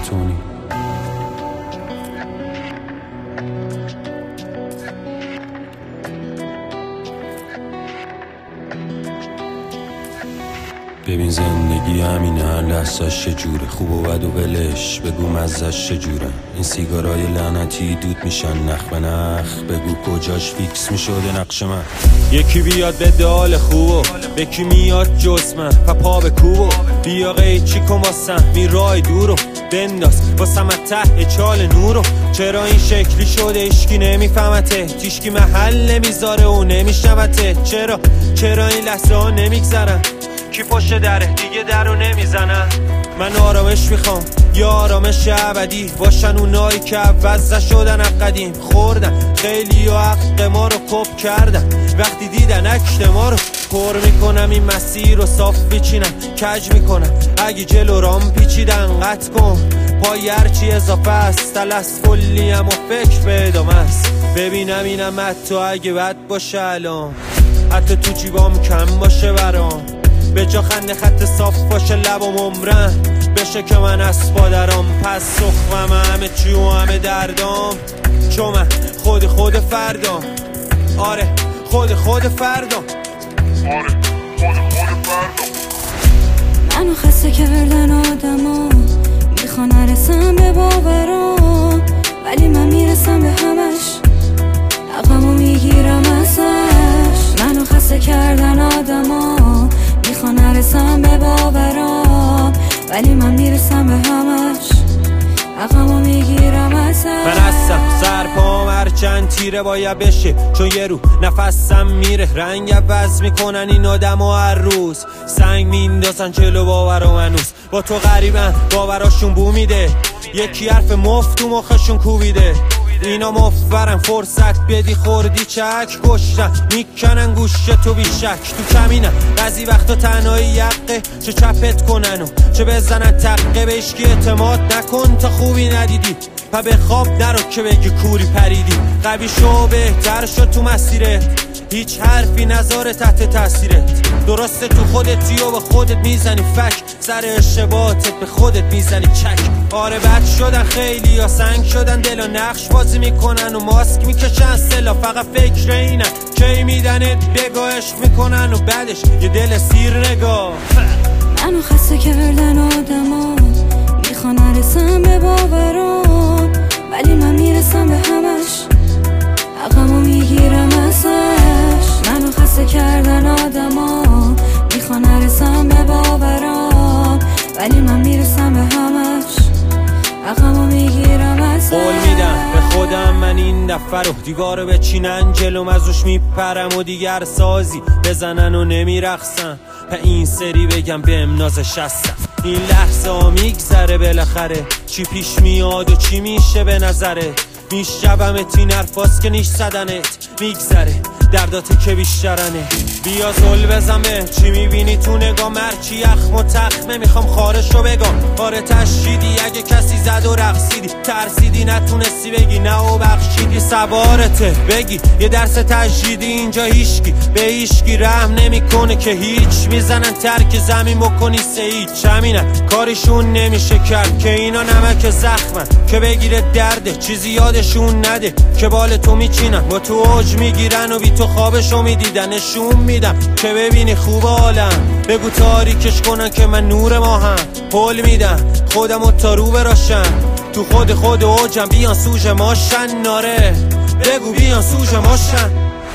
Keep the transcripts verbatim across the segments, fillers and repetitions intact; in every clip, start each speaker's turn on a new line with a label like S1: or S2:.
S1: تونی. ببین زندگی همینه، هر لحظه‌اش چجوره، خوب و بد و ولش بگو مزه‌اش چجوره. این سیگارای لعنتی دود میشن نخ به نخ، بگو کجاش فیکس میشده نقش من. یکی بیاد به دال خوبو، یکی میاد جز من پا به کوبو. بیا قیچی کن واسم میرای دورو، بنداز واسم ته چال نورو. چرا این شکلی شده اشکی نمیفهمته، تیشکی محل نمیذاره و نمیشنوته. چرا چرا این لحظه ها نمیگذرن، کی پشت دره دیگه درو نمیزنن. من آرامش میخوام یا آرامش ابدی، باشن اونایی که عوض نشدن قدیم. خوردن خیلی و حق ما رو کپ کردن، وقتی دیدن عکس ما رو پر میکنم. این مسیر رو صاف بچینم کج میکنم، اگه جلو رام پیچیدن قطع کن. پای هرچی اضافه است تلس کلیم و فکر به ادامه است. ببینم اینم حتی اگه بد باشه الان، حتی تو جیبام کم باشه برام. به جا خنده خط صاف باشه لبم عمرن بشه که من اسپادرام. پس سخمم همه چی و همه دردام، چون من خود خود فردام. آره خود خود فردام.
S2: آره خود خود فردام.
S3: منو خسته کردن آدما، میخوان نرسم به باورام، ولی من میرسم به همش، عقبمو میگیرم ازش. منو خسته کردن آدما، میخوان نرسم به باورام، ولی من میرسم به همش، عقبمو میگیرم ازش.
S1: من هستم سرپام هرچند تیره باید بشه، چون یه رو نفسم میره. رنگ عوض میکنن این آدم و هر روز سنگ میندازن جلو باورام. هنوز با تو غریبن باوراشون بو میده، یکی حرف مفت تو مخشون کوبیده. اینا مفرن فرصت بدی خوردی چک، کشتن میکنن گوشه تو بیشک. تو کمینن بعضی وقتا تنهایی یقه، چه چپت کنن و چه بزنن تقه. به اشکی اعتماد نکن تا خوبی ندیدی، پا به خواب نرو که بگی کوری پریدی. قوی شو بهتر شد تو مسیرت، هیچ حرفی نذاره تحت تاثیرت. درسته تو خودتی و به خودت میزنی فک، سر اشتباهاتت به خودت میزنی چک. آره بد شدن خیلی یا سنگ شدن، دل و نقش بازی میکنن و ماسک میکشن سلا. فقط فکر اینن کی میدنت بگاه، عشق میکنن و بعدش یه دل سیر نگاه.
S3: منو خسته کردن آدما، میخوان نرسم به باورام، ولی من میرسم به همش، عقبمو میگیرم ازش. منو خسته کردن آدما، میخوان نرسم به باورام، ولی من میرسم به همش، عقبمو میگیرم ازش.
S1: قول میدم به خودم من این دفعه رو دیوارو بچینن جلوم، ازش میپرم و دیگر سازی بزنن و نمیرقصن. به این سری بگم به امنازش هستم، این لحظه ها میگذره بالاخره. چی پیش میاد و چی میشه به نظرت، میشبمت این حرفاست که نیش زدنت. میگذره دردات که بیشترنه، بیا زل بزن به چی میبینی تو نگاه. مرچی یخم و تخمه میخوام خارشو بگم. آره تشیدی اگه کسی زد و رقصیدی، ترسیدی نتونستی بگی نه و بخشیدی. سوارته بگی یه درس تجدیدی، اینجا هیچکی به هیچکی رحم نمیکنه که هیچ. میزنن ترک زمین بکنی سه هیچ، همینه کارشون نمیشه کرد که اینا نمک زخمن که بگیره درده. چیزی یادشون نده که بال تو میچینن، با تو اوج میگیرن و بی تو خوابشو میدیدن. نشون میدم که ببینی خوب عالم، بگو تاریکش کنن که من نور ماهم. قول میدم خودمو تا رو براشن، تو خود خود اوجم بیان سوژ ماشن. ناره بگو بیان سوژ ماشن.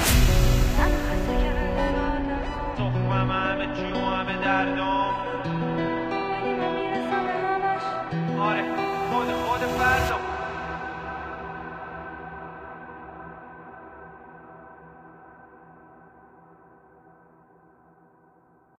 S2: تخمم همه چی و همه دردام. آره خود خود فردام.